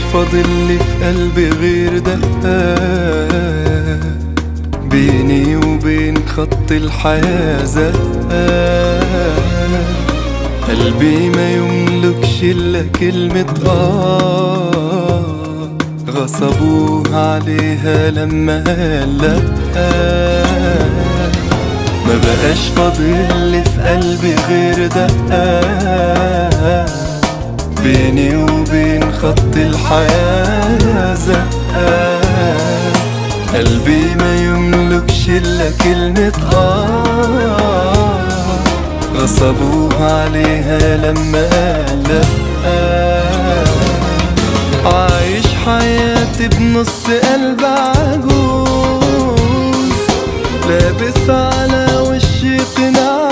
فاضل لي في قلبي غير دقات بيني وبين خط الحياة زقات. قلبي ما يملكش إلا كلمة غصبوها عليها لما قال لأ. ما بقاش فاضل لي في قلبي غير دقات بيني وبين خط الحياة زقات. قلبي ما يملكش إلا كلمة غصبوها عليها لما قال لأ. عايش حياتي بنص قلب عجوز، لابس على وشي قناع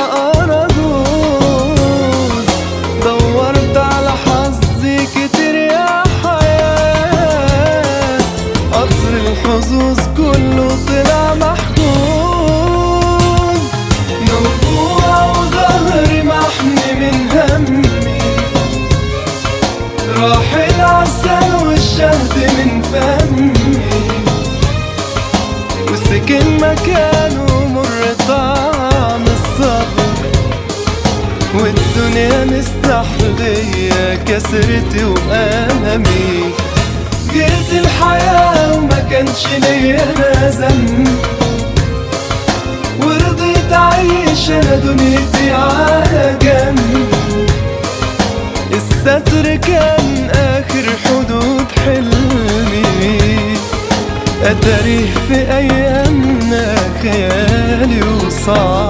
أراجوز. دورت على حظي كتير يا حياة، قطر الحظوظ كله طلع محجوز. موجوع وظهري محمي من همي، راح العسل والشهد من فمي، وسكن مكانه مر طعم الصبر. والدنيا مستحلية كسرتي وألمي. جيت الحياة وما كانش ليا أنا ذنب، ورضيت أعيش أنا دنيتي على جنب. الستر كان آخر حدود حلمي، أتاريه في أيامنا خيالي وصعب.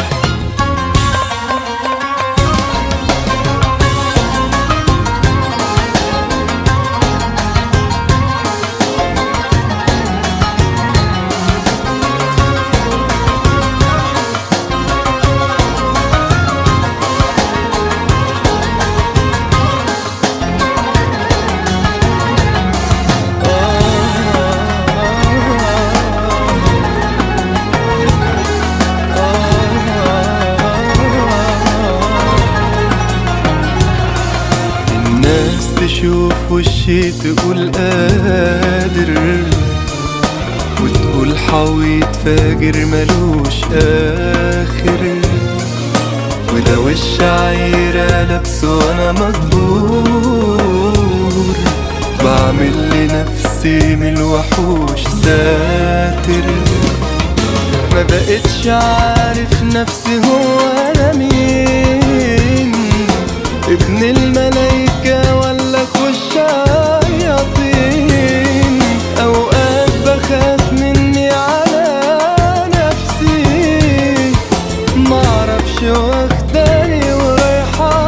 تشوف وشي تقول قادر، وتقول حويط فاجر ملوش آخر. وده وش عايرة لابسه وانا مجبور، بعمل لنفسي من الوحوش ساتر. ما بقتش عارف نفسي هو انا مين، ابن الملايكة ولا خش شياطين. اوقات بخاف مني على نفسي، معرفش واخداني ورايحة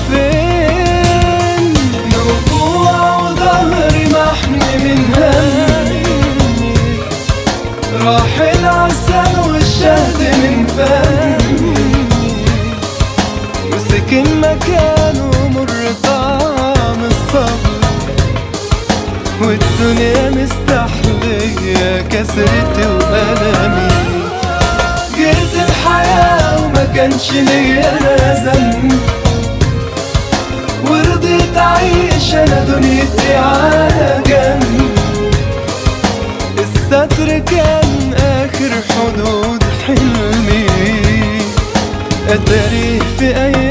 لفين. موجوع وظهري محمي من همي، راح العسل والشهد من فمي، وسكن مكانه مر طعم الصبر. والدنيا مستحلية كسرتي وألمي. جيت الحياة وما كانش ليا أنا ذنب، ورضيت أعيش أنا دنيتي على جنب. الستر كان آخر حدود حلمي، أتاريه في أيام